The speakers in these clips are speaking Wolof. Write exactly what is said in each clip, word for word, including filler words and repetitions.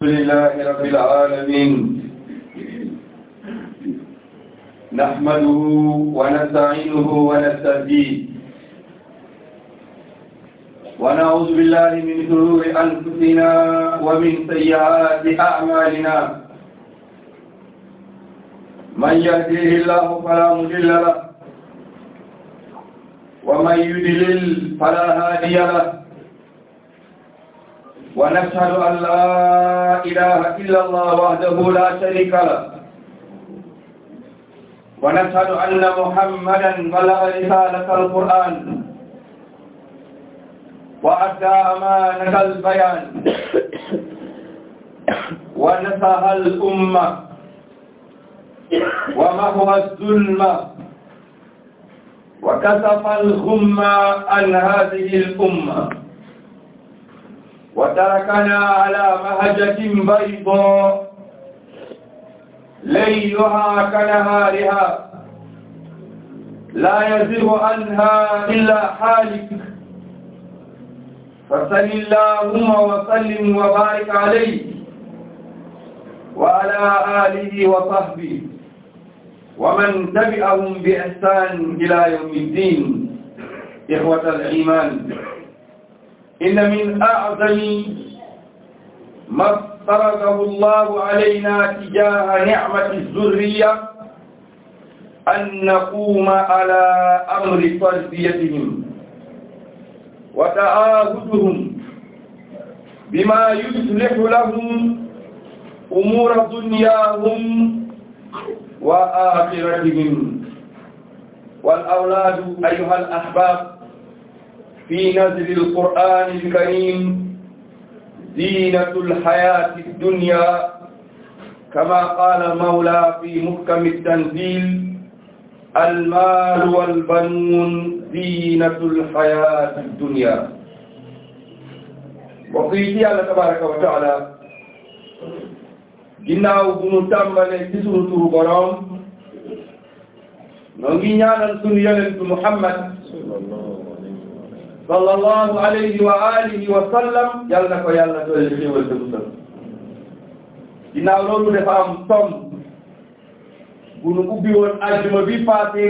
الحمد لله رب العالمين نحمده ونستعينه ونستهديه ونعوذ بالله من شرور أنفسنا ومن سيئات أعمالنا من يهديه الله فلا مضل له ومن يضلل فلا هادي له ونشهد أن لا إله إلا الله وحده لا شريك له ونشهد أن محمدا بلغ رسالة القرآن وأدى أمانة البيان ونصح الأمة ومحو الظلم وكشف الغمة عن هذه الأمة وتركنا على مهجة بيضاء ليلها كنهارها لا يزيغ عنها إلا حالك فصل اللهم وسلم وبارك عليه وعلى آله وصحبه ومن تبعهم بإحسان إلى يوم الدين. إخوة الإيمان، إن من أعظم ما افترضه الله علينا تجاه نعمة الذرية أن نقوم على أمر تربيتهم وتعاهدهم بما يصلح لهم أمور دنياهم وآخرتهم. والأولاد أيها الأحباب في نزل القرآن الكريم زينة الحياة الدنيا كما قال المولى في محكم التنزيل: المال والبنون زينة الحياة الدنيا. وقيل الله تبارك وتعالى ginnaaw bu nu tàmbalee ci sunu turu boroom noo ngi ñaanal sunu yonentu Muhammad sallallahu alayhi wa alihi wa sallam yal na ko yàlla doole xéewal te musal. ginnaaw loolu dafa am tomb bu nu ubbi woon àjjuma bi passé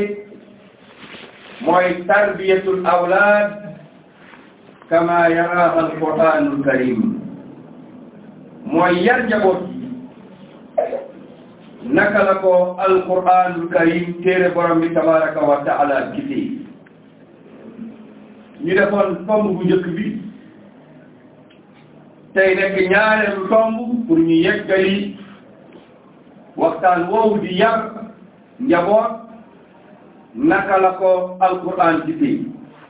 mooy tarbiyatul awlaad kama yaraha alquranul karim, mooy yar njaboot naka la ko alquranul karim téere borom bi tabaraka wa taala gisee. ñu defoon tomb bu njëkk bi, tey nekk ñaareelu tomb pour ñu yeggali waxtaan woowu di yar njaboot naka la ko alquran gisee.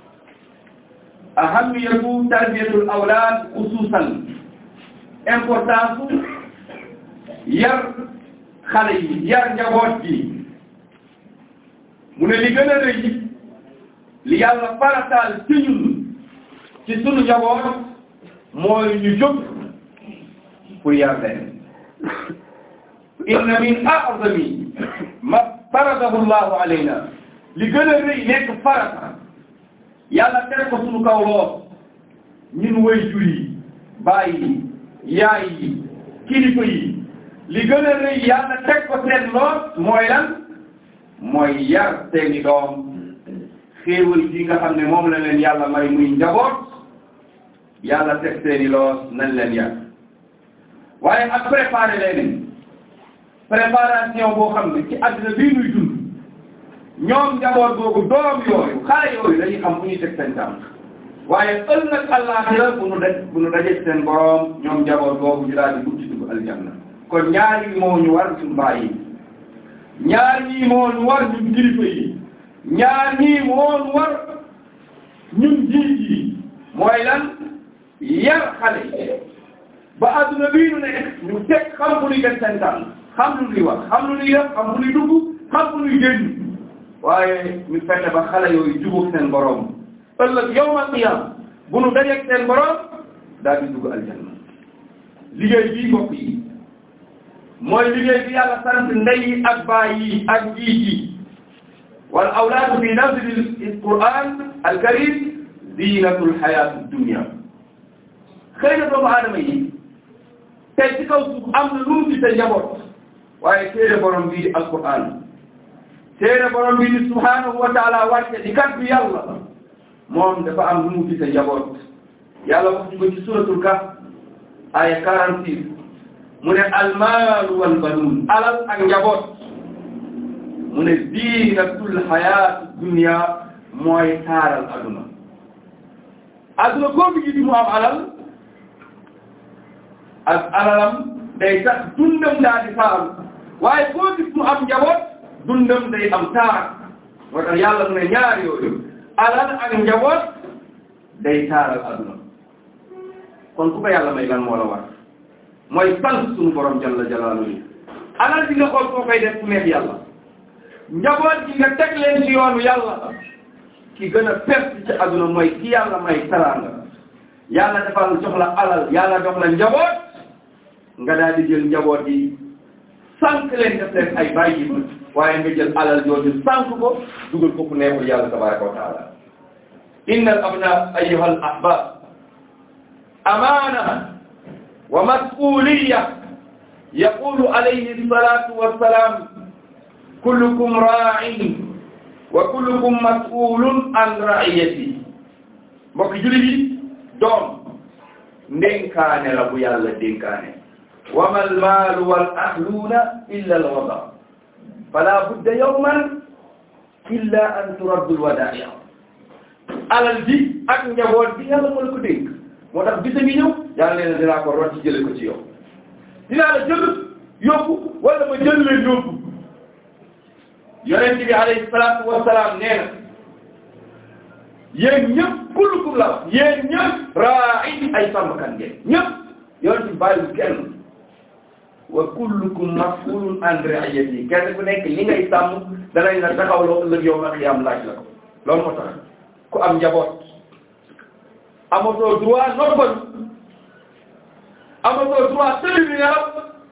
ahamiyatu tarbiyatul awlaad xusuusan importance yar xale yi, yar njaboot gi. mu ne li gën a rëy li yàlla farataal ci ñun ci sunu njaboot mooy ñu jóg pour yar leen. inna min a'zami ma faradahu llahu alayna, li gën a rëy nekk farata yàlla teg ko sunu kaw lool ñun waajur yi, baay yi, yaay yi, kilifa yi, li gën a rëy yàlla teg ko seen lool mooy lan? mooy yar seeni doom. xéewal gi nga xam ne moom la leen yàlla may muy njaboot, yàlla teg seeni loos nañ leen yar. waaye ak préparé leen préparation boo xam ne ci àddina bii nuy dund ñoom njaboot boobu doom yooyu xale yooyu dañuy xam fu ñuy teg seen tànk. waaye ëllëg àllaaxira bu nu daj bu nu dajee seen boroom ñoom njaboot boobu ñu daal di dugg ci dugg aljanna. kon ñaar yi moo ñu war ñun baay yi, ñaar ñii moo ñu war ñun kilifa yi, ñaar ñii moom war ñun jiit yi. mooy lan? yar xale yi ba adduna bii nu nekk ñu teg xam fu ñuy def seen tànk, xam lu ñuy wax, xam lu ñuy def, xam fu ñuy dugg, xam fu ñuy génn. waaye ñu fexe ba xale yooyu jubóog seen borom ëllëg yawmal qiyaama bu nu dajeeg seen borom daal di dugg aljanna. liggéey bii mbokk yi mooy liggéey bi yàlla sant ndey yi ak baay yi ak njiit yi. wal awlaadu fi nazli al-Qur'an al-karim zinatul hayatid dunya. xëy na doomu aadama yi tey ci kaw suuf am na lu mu gisee njaboot waaye téere borom bii di alquran téere borom bii di subhanahu wa taala wàcce di kat bi yàlla moom dafa am lu mu gisee njaboot yàlla wax ko ci suratul Kahf aya quarante-six mu ne almaalu wal banuun alal ak njaboot mu ne ziinatul hayaati dunya mooy taaral aduna aduna koo fi gis mu am alal ak alalam day tax dundam daa di taaral waaye koo gis mu am njaboot dundam day am taar moo tax yàlla mu ne ñaar yooyu alal ak njaboot day taaral aduna kon ku ko yàlla may lan moo la war mooy sant suñu borom jalla jalaaluhu alal bi nga xool koo koy def ku neex yàlla njaboot gi nga teg leen ci yoonu yàlla ki gën a perte ci aduna mooy ki yàlla may teraanga yàlla defal jox la alal yàlla jox la njaboot nga daal di jël njaboot yi sànq leen def leen ay bàyyi ba waaye nga jël alal jooju sànq ko dugal ko ku neexul yàlla tabaraka wa taala inna al abna ayyuha al ahbab amana wa mas'uliyya yaqulu alayhi salatu wassalam kullukum ra'in wa kullukum mas'ulun an ra'iyati mbokk jullit yi doom ndénkaane la bu yàlla dénkaane wa mal maalu wal ahluuna illa al wada fala budda yawman illa an turaddu al wadaa'i alal ji ak njaboot bi yàlla moo la ko dénk moo tax bisa ngi ñëw yàlla nee na dinaa ko rot ci jële ko ci yow dinaa la jël yóbbu wala ma jël leen yóbbu yonent bi alayhi salaatu wasalaam nee na yéen ñëpp kullukum la wax yéen ñëpp raa'in ay sàmmkat ngeen ñëpp yonent bi bàyyiwul kenn wa kullukum mas'ulun an ra'iyati kenn ku nekk li ngay sàmm danañ la taxawloo ëllëg yow ma xiyaam laaj la ko loolu moo tax ku am njaboot amatoo droit noppal amatoo droit tëdd bi nelaw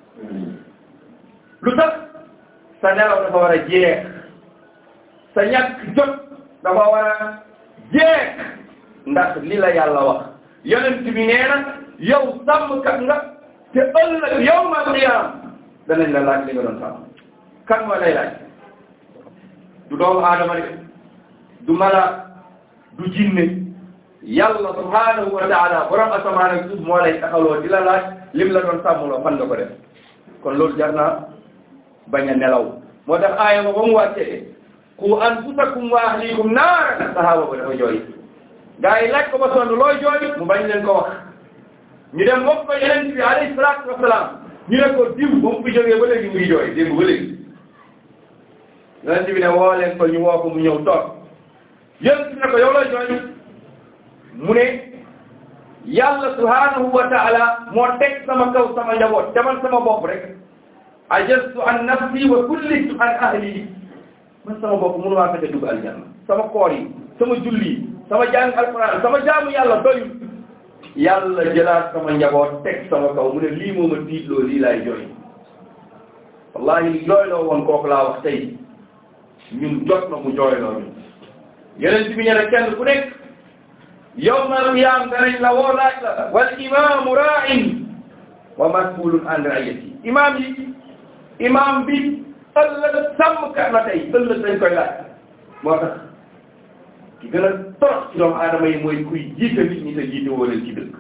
lu tax sa nelaw dafa war a jeex sa ñàkk jot dafa war a jeex ndax li la yàlla wax yonent bi nee na yow sàmmkat nga te ëllëg yow ma xiyaam danañ la laaj li nga doon sàmm kan moo lay laaj du doomu aadama de du mala du jinne yàlla subhanahu wa taala borom asamaan ak suuf moo lay taxawloo di la laaj lim la doon sàmmloo fan nga ko def kon loolu jar naa bañ a nelaw moo tax aaya ba ba mu wàccee qu anfusakum wa ahlikum naaran sahaaba ba dafa jooy gaa yi laaj ko ba sonn looy jooy mu bañ leen ko wax ñu dem wax ko yonent bi alayhi salaatu wasalaam ñu ne ko diw ba mu fi jógee ba léegi muy jooy démb ba léegi yonent bi ne woo leen ko ñu woo ko mu ñëw toog yonent bi ne ko yow looy jooy mu ne yàlla subhanahu wa taala moo teg sama kaw sama njaboot demal sama bopp rek ajastu an nafsi wa kullitu an ahli man sama bopp mënu maa fexe dugg aljanna sama koor yi sama julli yi sama jàng alquran sama jaamu yàlla doyul yàlla jëlaat sama njaboot teg sama kaw mu ne lii moo ma tiitloo lii laay jooy wallahi li jooyloo woon kooku laa wax tey ñun jot na mu jooyloo ñu yeneen bi ñu ne kenn ku nekk yawmal qiyaam danañ la woo laaj la wal imaamu raa'in wa mas'uulun an ra'iyati imaam yi imaam bi ëllëg sàmmkat la tey ëllëg dañ koy laaj moo tax ki gën a torox ci doomu aadama yi mooy kuy jiite nit ñi te jiite woo leen ci dëkk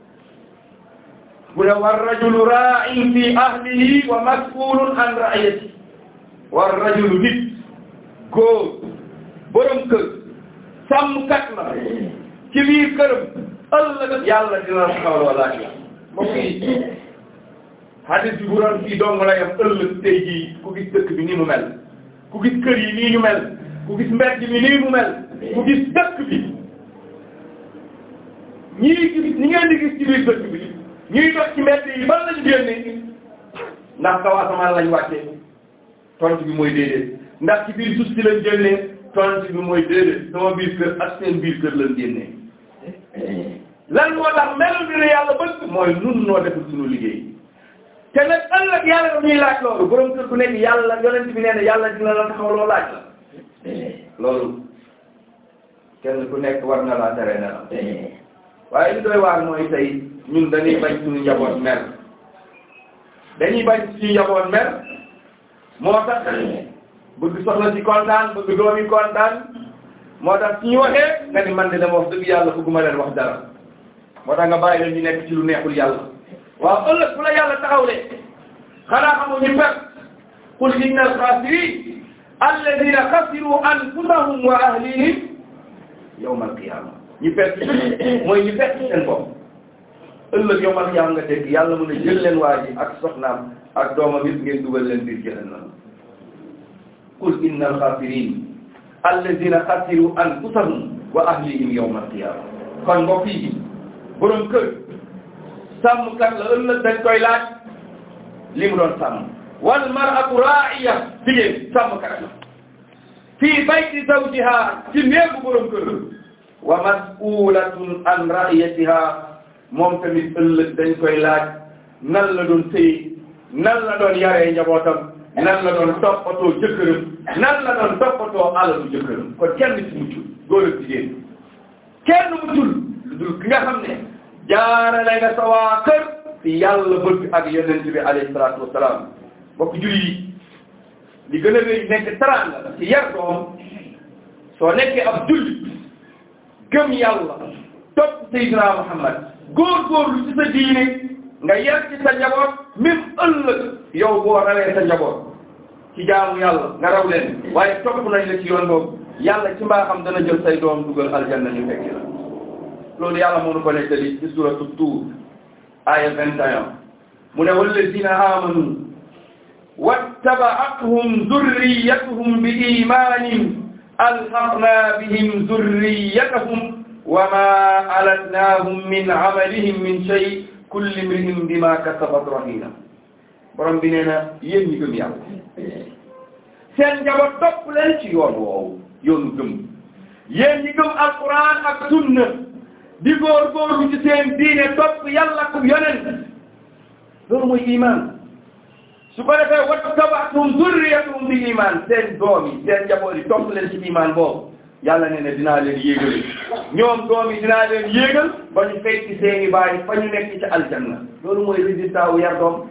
bu ne war rajulu raa'in fi ahlihi wa mas'uulun an ra'iyati war rajulu nit góor borom kër sàmmkat la ci biir këram ëllëg yàlla dina taxawloo laaj la mbokk yi hadis bi bu doon fii dong la yam ëllëg tey jii ku gis dëkk bi ni mu mel ku gis kër yi nii ñu mel ku gis mbedd mi nii mu mel ku gis dëkk bi ñii gis ñi ngeen di gis ci biir dëkk bi ñuy dox ci mbedd yi ban lañu génne ndax kaw asamaan lañ wàccee tontu bi mooy déedéet ndax ci biir suuf si lañ génnee tontu bi mooy déedéet sama biir kër ak seen biir kër lañ génnee lan moo tax mel bi ne yàlla bëgg mooy nun noo deful suñu liggéey te nag ëllëg yàlla daf ñuy laaj loolu borom kër ku nekk yàlla yonent bi nee na yàlla dina la taxaw loo laaj la loolu kenn ku nekk war na laa tere ne la waaye li doy waar mooy tey ñun dañuy bañ suñu njaboot mer dañuy bañ suñu njaboot mer moo tax bëgg soxna si kontaan bëgg doom yi kontaan moo tax suñu waxee nga ni man de dama wax dëgg yàlla bëgguma leen wax dara moo tax nga bàyyi leen ñu nekk ci lu neexul yàlla waaw ëllëg bu la yàlla taxawlee xanaa xamoo ñu perte qul inna al-khasirin alladina xasiru anfusahum wa ahlihim yawma al-qiyama ñu perte mooy ñu perte seen bopp ëllëg yawma al-qiyama nga dégg yàlla mën a jël leen waa ji ak soxnaam ak doomam yëpp ngeen dugal leen biir jahannam qul inna al-khasirin alladina xasiru anfusahum wa ahlihim yawma al-qiyama kon mbokk yi borom kër sàmmkat la ëllëg dañ koy laaj li mu doon sàmm wal mar'atu ra'iya jigéen sàmmkat la fii bayti zawjiha ci néegu borom kër wa mas'ulatun an ra'iyatiha moom tamit ëllëg dañ koy laaj nan la doon sëy nan la doon yaree njabootam nan la doon toppatoo jëkkëram nan la doon toppatoo alalu jëkkëram kon kenn ci muccul góor ak jigéen kenn muccul lu dul ki nga xam ne jaarale nga sa waa kër ci yàlla bëgg ak yonent bi alayhi salaatu wasalaam bokk julli yi li gën a wéy nekk teraanga ci yar doom soo nekkee ab julli gëm yàlla topp Seydina Muhammad góorgóorlu ci sa diine nga yar ci sa njaboot même ëllëg yow boo rawee sa njaboot ci jaamu yàlla nga raw leen waaye topp nañ la ci yoon boobu yàlla ci mbaaxam dana jël say doom dugal aljanna ñu fekk la loolu yàlla moo nu ko nettali ci suuratu Tuur aaya vingt et un mu ne wallazina amanu wattaba'athum zurriyyatuhum bi imanin alhaqna bihim zurriyyatahum wa ma alatnahum min amalihim min shay kullu imri'in bima kasabat rahina borom bi nee na yéen ñi gëm yàlla seen njaboot topp leen ci yoon woowu yoonu gëm yéen ñi gëm alquran ak sunna di góorgóorlu ci seen diine topp yàlla ku yonent loolu mooy iman su ko defee wattaba'tum zurriyatuhum bi iman seen doom yi seen njaboot yi topp leen ci iman boobu yàlla nee na dinaa leen yéegal ñoom doom yi dinaa leen yéegal ba ñu fekk ci seeni baay fa ñu nekk ci aljanna loolu mooy résultat wu yar doom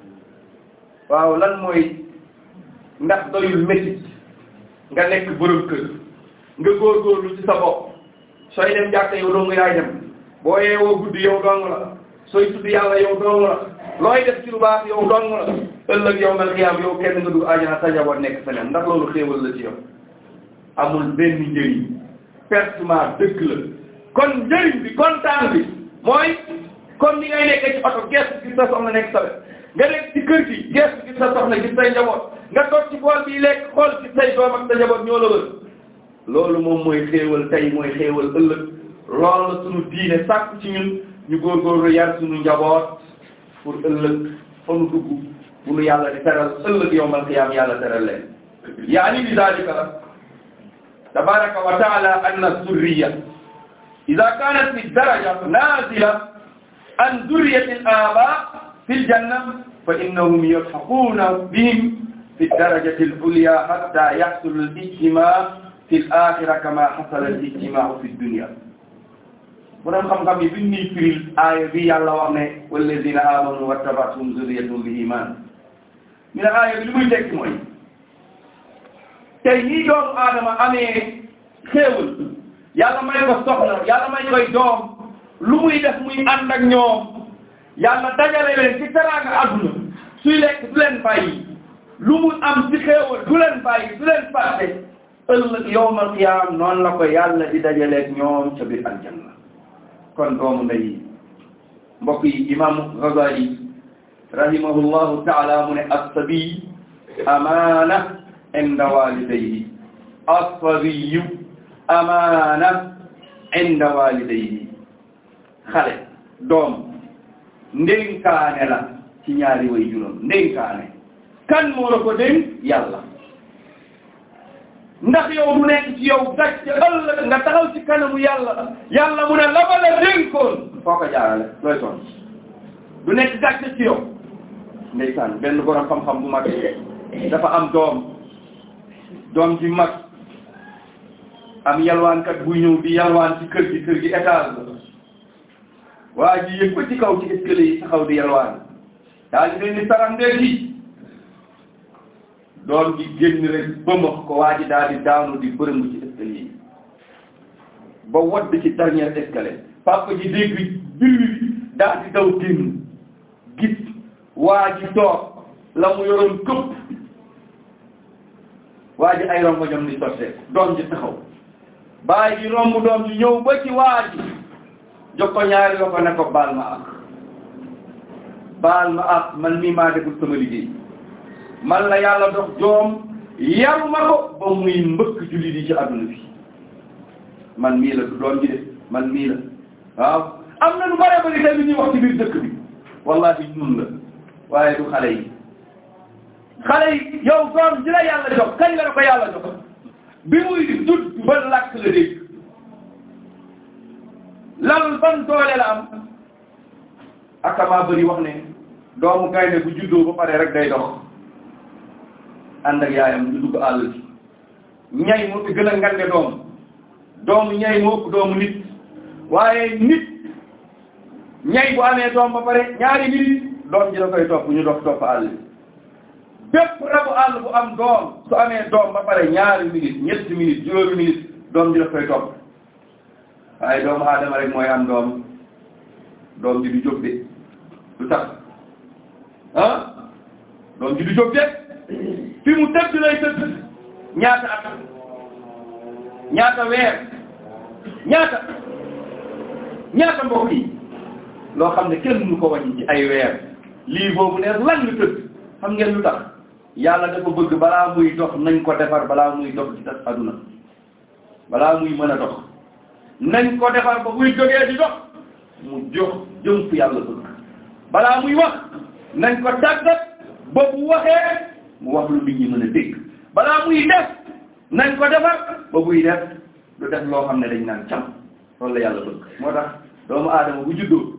waaw lan mooy ndax doyul métit nga nekk borom kër nga góorgóorlu ci sa bopp sooy dem jàkka yow dong yaay dem boo yeewoo guddi yow dong la sooy tudd yàlla yow dong la looy def ci lu baax yow dong la ëllëg yow mel xiyaam yow kenn nga dugg àjjana sa njaboot nekk feneen ndax loolu xéewal la ci yow amul benn njëriñ pertement dëgg la kon njëriñ bi kontaan bi mooy comme ni ngay nekkee ci oto gees gis sa soxna nekk sa wet nga nekk ci kër gi gees gis sa soxna gis say njaboot nga toog ci bool bi lekk xool ci say doom ak sa njaboot ñoo la wër loolu moom mooy xéewal tey mooy xéewal ëllëg loolu la sunu diine sàkk ci ñun ñu góorgóorlu yar sunu njaboot pour ëllëg fa nu dugg bu nu yàlla di teral ëllëg yawmal qiyaam yàlla teral leen yaani bi daalika tabaraka wa taala anna zurriya ida kanat fi daraja nazila an zurriyati al aba fi al janna fa innahum yalhaquna bihim fi darajati al ulya hatta yahsul al ijtima fi al akhirah kama hasala al ijtima fi dunya borom xam-xam yi biñ ñuy firil aaya bi yàlla wax ne wallazina amanu wattaba'athum zurriyyatuhum bi iman ñu ne aaya bi li muy tekki mooy tey nii doomu aadama amee xéewal yàlla may ko soxna yàlla may koy doom lu muy def muy ànd ak ñoom yàlla dajale leen ci teraanga adduna suy lekk du leen bàyyi lu mu am ci xéewal du leen bàyyi du leen fàtte ëllëg yawmal qiyaam noonu la ko yàlla di dajaleeg ñoom ca biir aljanna kon doomu ndey mbokk yi imam Ghazali rahimahullahu taala mu ne as-sabi amaana inda walidayhi as-sabiyu amaana inda walidayhi xale doom ndénkaane la ci ñaari way juróom ndénkaane kan moo la ko dénk yàlla ndax yow du nekk ci yow gàcce ëllëg nga taxaw ci kanamu yàlla yàlla mu ne la ba la dénkoon foo ko jaarale looy toon du nekk gàcce ci yow ndeysaan benn borom xam-xam bu mag dafa am doom doom ji mag am yalwaankat buy ñëw di yalwaan ci kër gi kër gi étage la waa ji yëg ba ci kaw ci escalier yi taxaw di yalwaan daal di leen di sarandee ci doom gi génn rek bëmbax ko waa ji daal di daanu di bërëngu ci escalier yi ba wadd ci dernier escalier papa ji dégg bir wi daal di daw génn gis waa ji toog la mu yoroon këpp waa ji ay rongo ñoom di sottee doom ji taxaw bàyyi ji romb doom ji ñëw ba ci waa ji jox ko ñaari la ko ne ko baal ma ak baal ma ak man mii maa deful sama liggéey man la yàlla dox doom yaru ma ko ba muy mbëkk jullit yi ci adduna bi man mii la du doom ji de man mii la waaw am na lu bare bari tey lu ñuy wax ci biir dëkk bi wallahi ñun la waaye du xale yi xale yi yow doom ji la yàlla jox kañ la ko yàlla jox bi muy judd ba làkk la dégg lal ban doole la am akama bëri wax ne doomu gaynde bu juddoo ba pare rek day dox ànd ak yaayam ñu dugg àll bi ñay moo fi gën a ngande doom doomu ñay moo ëpp doomu nit waaye nit ñay bu amee doom ba pare ñaari minute doom ji la koy topp ñu dox topp àll bi bépp rabu àll bu am doom su amee doom ba pare ñaari minute ñetti minute juróomi minute doom ji la koy topp waaye doomu aadama rek mooy am doom doom ji du jóg de du tax ah doom ji du jóg de fi mu tëdd lay tëdd ñaata at ñaata weer ñaata ñaata mbokk yi loo xam ne kenn mënu ko wàññi ci ay weer lii boobu ne lan lu tëdd xam ngeen lu tax yàlla dafa bëgg balaa muy dox nañ ko defar balaa muy dox ci tas aduna balaa muy mën a dox nañ ko defar ba muy jógee di dox mu jox jëm fu yàlla bëgg balaa muy wax nañ ko tàggat ba bu waxee mu wax lu nit ñi mën a dégg balaa muy def nañ ko defar ba buy def du def loo xam ne dañ naan cam loolu la yàlla bëgg moo tax doomu aadama bu juddoo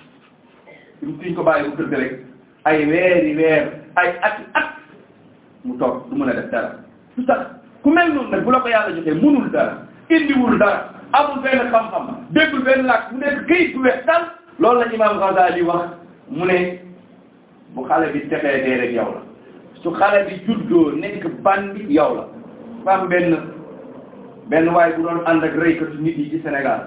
suñ ko bàyyi bu kër rek ay weeri weer ay at at mu toog du mën a def dara su tax ku mel noonu nag bu la ko yàlla joxee mënul dara indiwul dara amul benn xam-xam déggul benn làkk mu nekk këyit bu weex tal loolu la imam Ghazali wax mu ne bu xale bi texee dee rek yow la su xale bi juddoo nekk bandi yow la fa am benn benn waay bu doon ànd ak reykatu nit yi ci Sénégal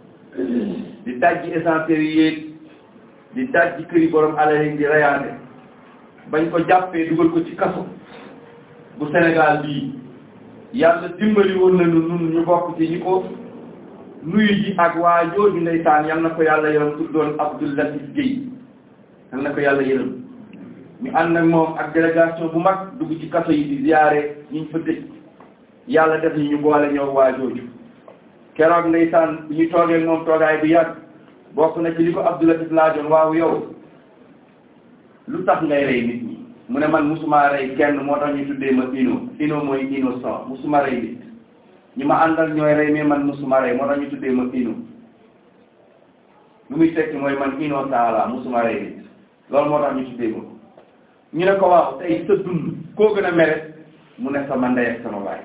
di dajji essentiel yi yéeg di dajji këri borom alal yi di reyaande bañ ko jàppee dugal ko ci kaso bu Sénégal bii yàlla dimbali woon nañu nun ñu bokk ci ñi ko nuyu ji ak waa jooju ndeysaan yal na ko yàlla yërëm tuddoon Abdoul Latif Guèye yal na ko yàlla yërëm ñu ànd ak moom ak délégation bu mag dugg ci kaso yi di ziyaare ñu ñu fa tëj yàlla def ñu ñu boole ñëw waa jooju keroog ndeysaan bu ñu toogee ak moom toogaay bu yàgg bokk na ci li ko Abdoul Latif laajoon waaw yow lu tax ngay rey nit ñi mu ne man musuma rey kenn moo tax ñu tuddee ma ino ino mooy innocent musuma rey nit ñi ma àndal ñooy rey mais man musuma rey moo tax ñu tuddee ma ino lu muy tekki mooy man innocent la musuma rey nit loolu moo tax ñu tuddee ma ñu ne ko waaw tey sa dund koo gën a mere mu ne sama ndey ak sama baay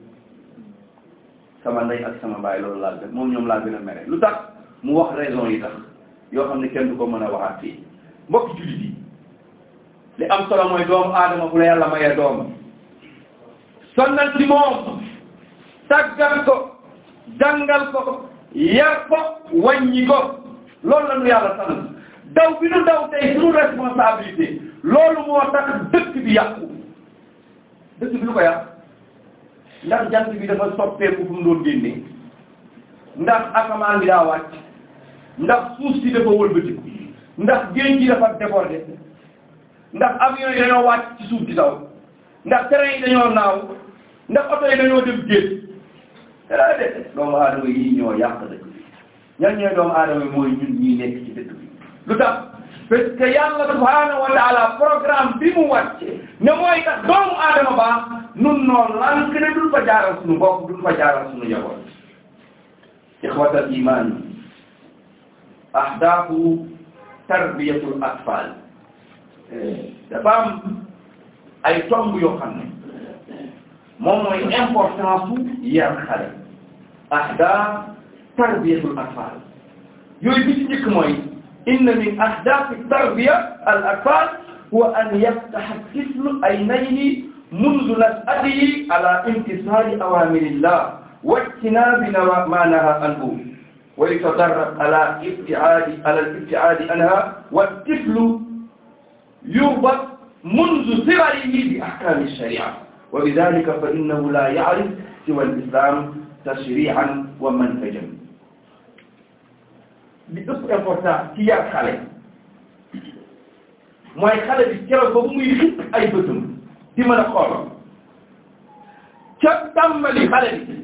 sama ndey ak sama baay loolu laa gën moom ñoom laa gën a mere lu tax mu wax raison yi tax yoo xam ne kenn du ko mën a waxaat fii mbokk jullit yi li am solo mooy doomu aadama bu la yàlla mayee doom sonnal ci moom tàggat ko jàngal ko yar ko wàññi ko loolu la ñu yàlla sant daw bi nu daw tey suñu responsabilité loolu moo tax dëkk bi yàqu dëkk bi lu ko yàq ndax jant bi dafa soppeeku fu mu doon génnee ndax asamaan bi daa wàcc ndax suuf si dafa wëlbatiku ndax géej gi dafa débordé ndax avion yi dañoo wàcc ci suuf di daw ndax train yi dañoo naaw ndax oto yi dañoo dem géej dara de doomu aadama yi ñoo yàq dëkk bi ñan ñooy doomu aadama yi mooy ñun ñii nekk ci dëkk bi lu tax parce que yàlla subhanahu wa taala programme bi mu wàcce ne mooy tax doomu aadama baax nun noonu lan ke ne duñ fa jaaral suñu bopp duñ fa jaaral suñu njaboot ixwatal iman ahdaafu tarbiyatul atfal dafa am ay tomb yoo xam ne moom mooy importance su yar xale ahdaaf tarbiyatul atfal yooyu bi ci njëkk mooy inna min ahdaaf tarbiya al atfal huwa an yaftaha tiflu aynayni mundu nas'atihi ala imtisali awamirillah wa ijtinabi ma naha anhu wa yatadarrab ala ibtiadi ala al-ibtiadi anha wa tiflu yurbat منذ صغره بأحكام الشريعة وبذلك فإنه لا يعرف سوى الإسلام تشريعا ومنهجا. li ëpp important ci yar xale mooy xale bi keroog ba bu muy xit ay bëtam di mën a xool ca tàmbali xale bi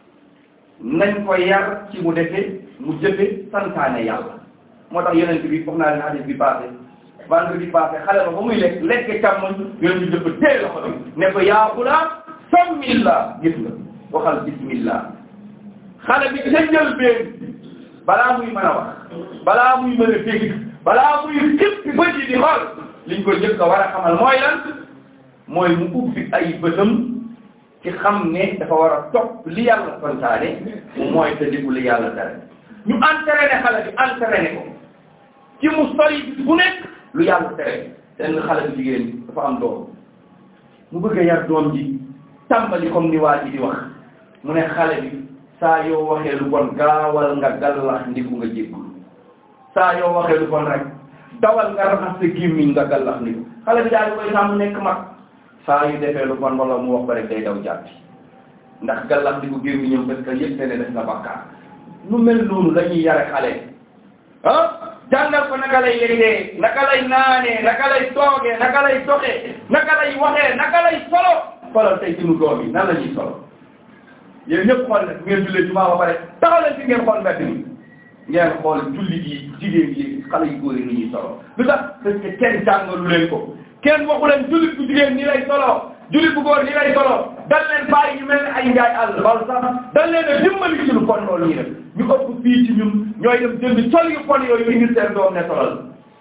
nañ ko yar ci mu defe mu jëfe santaane yàlla. moo tax yonent bi foog naa leen hadith bi passé vendredi passé xale ba ba muy lekk lekk càmmoñ yonent bi dafa téye loxo bi ne ko yaa xulaam sammillah gis nga waxal bismillah. xale bi ca njëlbéen balaa muy mën a wax balaa muy mën a dégg balaa muy xippi bët yi di xool liñ ko njëkk a war a xamal mooy lan mooy mu ubbi ay bëtam ci xam ne dafa war a topp li yàlla santaane mu mooy te déglu li yàlla tere. ñu entraîné xale bi entraîné ko ci mu sori bis bu nekk lu yàlla tere. seen xale bi jigéen dafa am doom mu bëgg a yar doom ji tàmbali comme ni waa ji di wax mu ne xale bi saa yoo waxee lu bon gaawal nga gallax ndiku nga jéggul saa yoo waxee lu bon rek dawal nga raxas sa gémmiñ nga gallax ndiku xale bi daal di koy sàmm nekk mag saa yu defee lu bon wala mu wax ko rek day daw jàppi ndax gallax ndiku gémmiñam parce que yëpp ne def na bakkaar. nu mel noonu la ñuy yare xale ah jàngal ko naka lay yeggee naka lay naanee naka lay toogee naka lay doxee naka lay waxee naka lay solo xoolal tey sunu doom yi nan la ñuy solo. yéen ñëpp xool nag ngeen jullee jumaa ba pare taxaw leen fi ngeen xool mbedd mi ngeen xool jullit yi jigéen yi xale yu góor yi ni ñuy solo lu tax parce que kenn jàngalu leen ko kenn waxu leen jullit bu jigéen nii lay solo jullit bu góor nii lay solo dal leen bàyyi ñu mel ne ay njaay àll bal sax dal leen a dimbali ci lu kon loolu ñuy def ñu ëpp fii ci ñun ñooy dem jënd col yu kon yooyu indi seen doom ne solal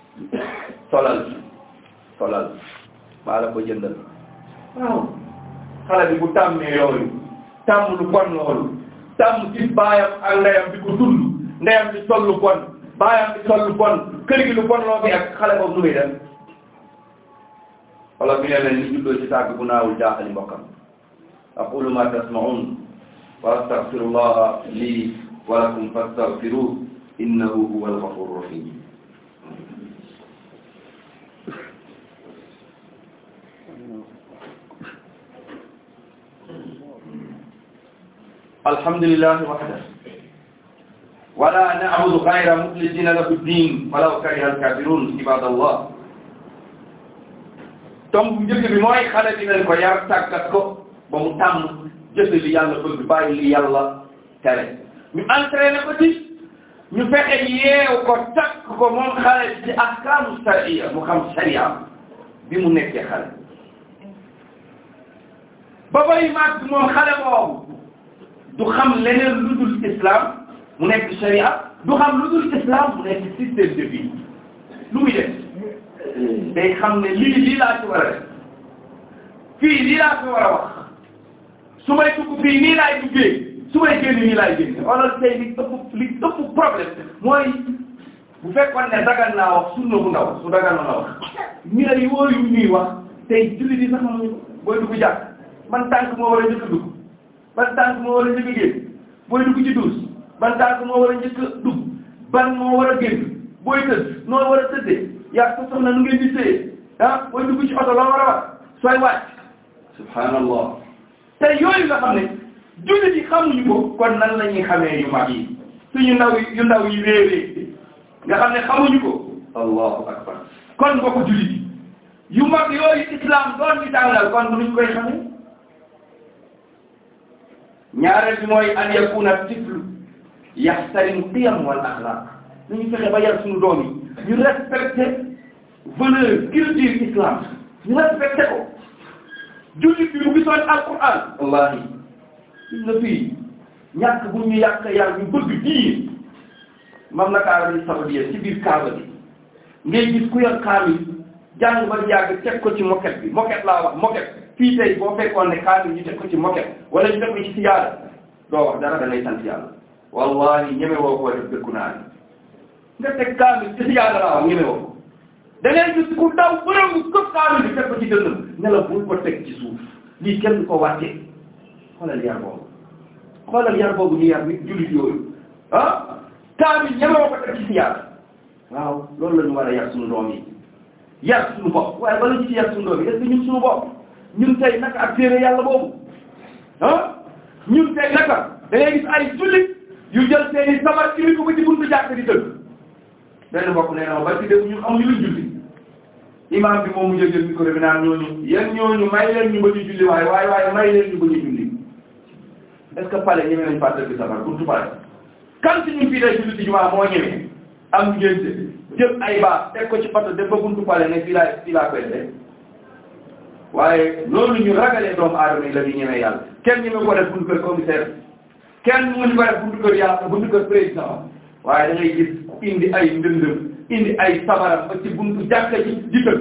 solal solal maa la ko jëndal waaw xale bi bu tàmmee yooyu tàmm lu bon loolu tàmm ci baayam ak ndeyam di ko dund ndeyam di sol lu bon baayam di sol lu bon kër gi lu bon loo fi ak xale boobu nu muy def wala bi ne leen li juddoo ci tàgg bu naawul jaaxali mbokkam aqulu ma tasma'un wa astaghfirullaha li wa lakum fastaghfiruhu innahu huwal ghafurur rahim. الحمد لله وحده ولا نعبد غير مخلصين له الدين ولو كره الكافرون عباد الله. tomb bu njëkk bi mooy xale bi nañ ko yar tàggat ko ba mu tàmm jëfe li yàlla bëgg bàyyi li yàlla tere ñu entraîné ko ci ñu fexe yeew ko takk ko moom xale ci ahkaamu sariya mu xam sariya bi mu nekkee xale ba bay màgg moom xale boobu du xam leneen lu dul islam mu nekk sharia du xam lu dul islam mu nekk système de vie lu muy def day xam ne lii lii laa ci war a def fii lii laa fi war a wax su may dugg fii nii laay duggee su may génn nii laay génn wala tey li ëpp li ëpp problème mooy bu fekkoon ne dagan naa wax sunna bu ndaw su dagan na wax ñi lay yooyu ñuy wax tey jullit yi sax xamuñu ko booy dugg jàkk man tànk moo war a njëkk a dugg ban tànk moo war a njëkk a génn booy dugg ci duus ban tànk moo war a njëkk a dugg ban moo war a génn booy tëdd noo war a tëddee yaa ko soxna nu ngeen di téye ah booy dugg ci oto loo war a wax sooy wàcc subhanallah te yooyu nga xam ne jullit yi xamuñu ko kon nan la ñuy xamee yu mag yi suñu ndaw yu ndaw yi réeree nga xam ne xamuñu ko allahu akbar kon mbokk jullit yi yu mag yooyu islam doon ñu tàngal kon nuñ koy xamee ñaareel bi mooy an yakuna tiflu yaxtarim qiyam wal axlaq nañu fexe ba yar suñu doom yi ñu respecté valeur culture islam ñu respecté ko jullit bi bu gisoon alquran wallahi na fii ñàkk bu ñu yàq yar ñu bëgg diine mam na Arabie saoudite ci biir Kaaba bi ngay gis ku yor kaamil jàng ba yàgg teg ko ci moquette bi moquette laa wax moquette fii tey boo fekkoon ne kaamil ñu teg ko ci moquette wala ñu teg ko ci siyaada doo wax dara da ngay sant yàlla wallahi ñeme woo ko def dëkku naa ni nga teg kaamil ci siyaada laa wax ñeme woo ko da ngay gis ku daw bërëngu këpp kaamil bi teg ko ci dënnam ne la bul ko teg ci suuf lii kenn du ko wàcce xoolal yar boobu xoolal yar boobu ñu yar nit jullit yooyu ah kaamil ñemoo ko teg ci si yàlla waaw loolu la ñu war a yar suñu doom yi yar suñu bopp waaye bala ñu ci yar suñu doom yi est-ce que ñun suñu bopp ñun tey naka ak téere yàlla boobu ah ñun tey naka da ngay gis ay jullit yu jël seeni sabar ci ko ba ci buntu jàkk di dëgg benn mbokk nee na ma ba ci dëgg ñun amuñu luñ julli imam bi moom mu jël micro bi naan ñooñu yéen ñooñu may leen ñu ba ñu julli waaye waaye waaye may leen ñu ba ñu julli est-ce que pale ñeme nañ fàtte bi sabar buntu pale kan ci ñun fii day julli ci jumaa moo ñeme am ngénte jël ay baax teg ko ci pato def ba buntu pale ne fii laa fii laa koy def waaye loolu ñu ragalee doomu aadama yi la ñu ñemee yàlla kenn ñeme ko def buntu kër commissaire kenn mënuñu ko def buntu kër yàlla buntu kër président waaye da ngay gis indi ay ndëndëm indi ay sabaram ba ci buntu jàkka ji di tëgg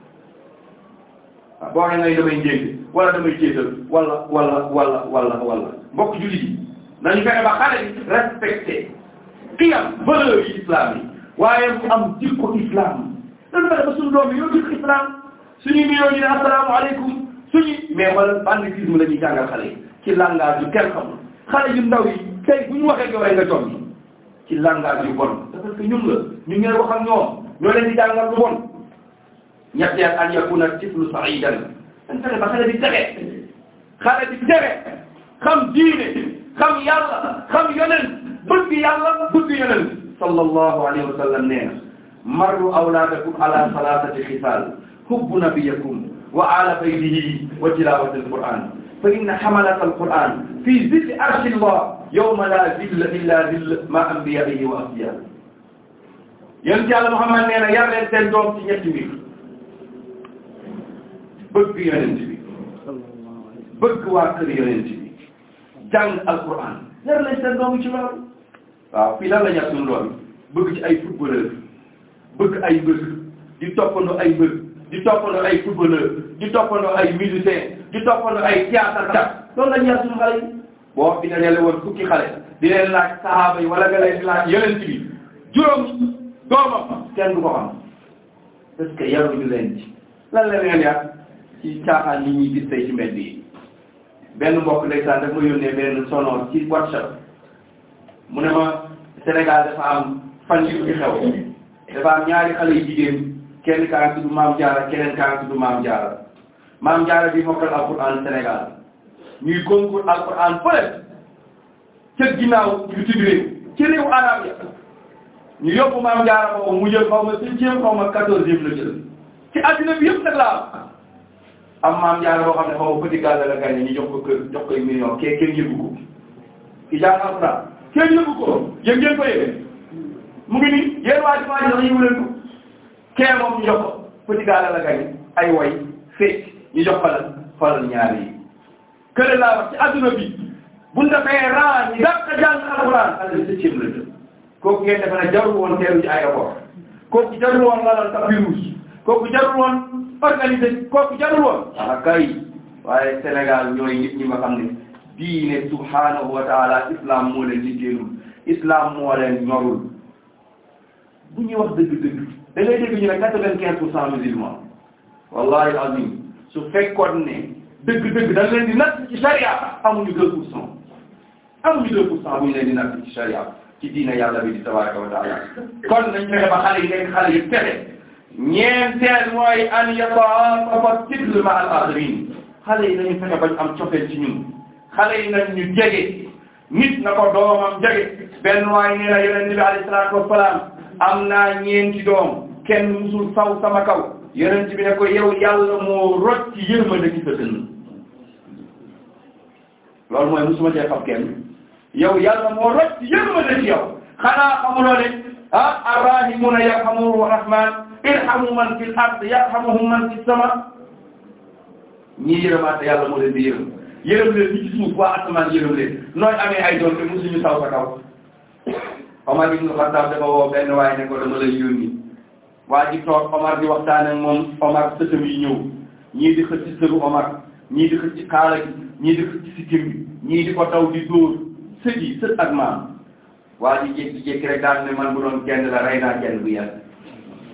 waaw boo ngay damay njénte wala damay céetal wala wala wala wala wala mbokk jullit yi nañu fexe ba xale yi respecté xiyam valeur yi islam yi waaye mu am jikko islam dañu fexe ba suñu doom yi yow jikko islam suñu nuyoo ñu ne asalaamaaleykum suñu mais wala banditisme la ñuy jàngal xale yi ci langage yu kenn xamul xale yu ndaw yi tey bu ñu waxee yow rek nga toog ci langage yu bon parce que ñun la ñu ngeen wax ak ñoom ñoo leen di jàngal lu bon ñetteel an yakuna tiflu sa'idan dañ fexe ba xale di texe xale di texe xam diine xam yàlla xam yonent bëgg yàlla bëgg yonent sallallahu alayhi wa sallam nee na marru awlaadakum ala salatati xisaal hubbu nabiyakum wa ala baytihi wa tilawati alquran fa inna hamalata alquran fi zilli arshi llah yawma la zilla illa zill ma anbiyaihi wa asfiya yonent yàlla Muhammad nee na yar leen seen doom ci ñetti mbir bëgg yonent bi bëgg waa kër yonent bi jàng alquran yar leen seen doom ci loolu waaw fii lan la ñor suñu doom bëgg ci ay footballeur bëgg ay mbër di toppandoo ay mbër di toppandoo ay footballeur di toppandoo ay musicien di toppandoo ay théâtre kat loolu la ñor suñu xale yi boo fi dajale woon fukki xale di leen laaj sahaaba yi wala nga leen laaj yonent bi juróom doomam kenn du ko xam parce que yaruñu leen ci lan la leen yar ci caaxaan yi ñuy gis tey ci mbedd yi benn mbokk ndeysaan daf ma yónnee benn sonore ci WhatsApp mu ne ma Sénégal dafa am fan yu ci xew dafa am ñaari xale yu jigéen kenn kaa tudd Maam Jaara keneen kaa tudd Maam Jaara Maam Jaara bi mokkal alquran Sénégal ñuy concours alquran fële ca ginnaaw yu tudd réew ci réew arab ya ñu yóbbu Maam Jaara boobu mu jël xaw ma septième xaw ma quatorzième la jël ci adduna bi yëpp nag laa am Maam Jaara boo xam ne xaw ma petit gàll la gagné ñu jox ko kër jox koy million kee kenn yëgu ko ki jàng alquran kenn yëgu ko yëg ngeen ko yëgee mu ngi nii yéen waa ji waa ji sax yëgu leen ko kee moom ñu jox ko petit gàll la gagné ay way fekk ñu jox falal falal ñaar yi kële laa wax ci adduna bi bu ñu defee raa ñi dàq jàng alquran xale septième la jël kooku ngeen defe ne jarul woon teeru ci aéroport kooku jarul woon lalal tapis rouge kooku jarul woon organisé kooku jarul woon ah kay waaye Sénégal ñooy nit ñi nga xam ne diine subhanahu wa taala islam moo leen liggéeyul islam moo leen ñorul bu ñuy wax dëgg-dëgg da ngay dégg ñu ne quatre-vingt-quinze pour cent musulmans wallahi azim su fekkoon ne dëgg-dëgg dañ leen di natt ci charia amuñu deux pour cent amuñu deux pour cent bu ñu leen di natt ci charia ci diine yàlla bi di tabaraka wa taala kon nañ fexe ba xale yi nekk xale yi fexe ñeenteel mooy an yata'attafa tifl ma al akhirin xale yi nañu fexe bañ am cofeel ci ñun xale yi nañ ñu jege nit na ko doomam jege benn waay nee na yonent bi alayhi salaatu wassalaam am naa ñeenti doom kenn musul saw sama kaw yonent bi ne ko yow yàlla moo rocc ci yërmande ci sa dënn loolu mooy musuma cee xam kenn yow yàlla moo rocc ci yërmande ci yow xanaa xamuloo ne ah arrahimuna yarhamuhum rahman irhamu man fil ard yarhamuhum man fis sama ñii yërëmaate yàlla moo leen di yërëm yërëm leen ñi ci suuf waa asamaan yërëm leen nooy amee ay doom te musuñu saw sa kaw Omar ibn Khattab dafa woo benn waaye ne ko dama lay yónni waa ji toog Omar di waxtaan ak moom Omar sëtam yi ñëw ñii di xëcc sëru Omar ñii di xëcc kaala gi ñii di xëcc sikkim bi ñii di ko taw di dóor sët yi sët ak maam waa ji jékki-jékki rek daal ne man bu doon kenn la rey naa kenn bu yàgg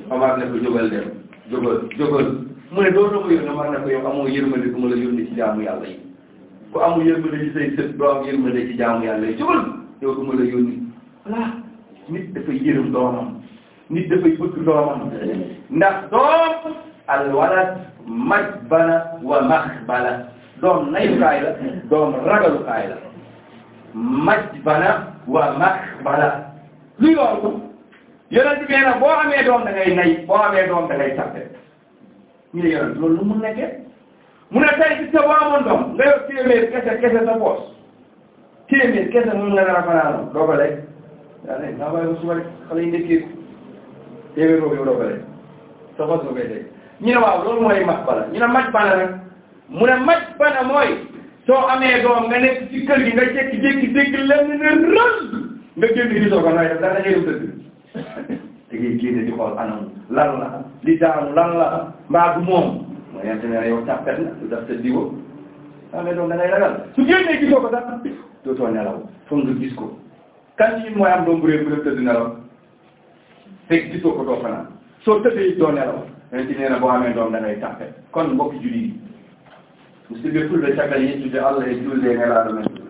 Omar ne ko jógal dem jógal jógal mu ne doo doo yónni Omar ne ko yow amoo yërmande ku ma la yónni ci jaamu yàlla yi ku amul yërmande ci say sët doo am yërmande ci jaamu yàlla yi jógal yow du ma la yónni voilà nit dafay yërëm doomam nit dafay bëgg doomam ndax doom al walad majbana wa maxbala doom nayukaay la doom ragalukaay la majbana wa maxbala luy loolu yonent bi nee na boo amee doom da ngay nay boo amee doom da ngay tàppe ñu ne yonent loolu lu mu nekkee mu ne tey gis nga boo amoon doom nga yor téeméer kese kese sa poos téeméer kese mun nga nar a fanaanoo doo ko lekk daa ne naa bàyyi ba suba rek xale yi ndekkee ko téeméer boobu yow doo ko lekk sa poos nga koy dégg ñu ne waaw loolu mooy maj bala ñu ne maj bana nag mu ne maj bana mooy soo amee doom nga nekk ci kër gi nga jékki-jékki dégg lenn ne rël nga génn gisoo ko nooy def da ngay dëgg te ngay génne di xool anam lan la li daanu lan la mbaa du moom mooy yente ne yow tàppet na lu daf sa diwo amee doom da ngay ragal su génnee gisoo ko sax dootoo nelaw foog nga gis ko kan ci mooy am doom bu réer bu def tëdd nelaw fekk gisoo ko doo fanaan soo tëddee doo nelaw yente nee na boo amee doom da ngay tàppet kon mbokk julli yi musidɓe fulɓe caggal yettude Allah e julde e nelaɗo men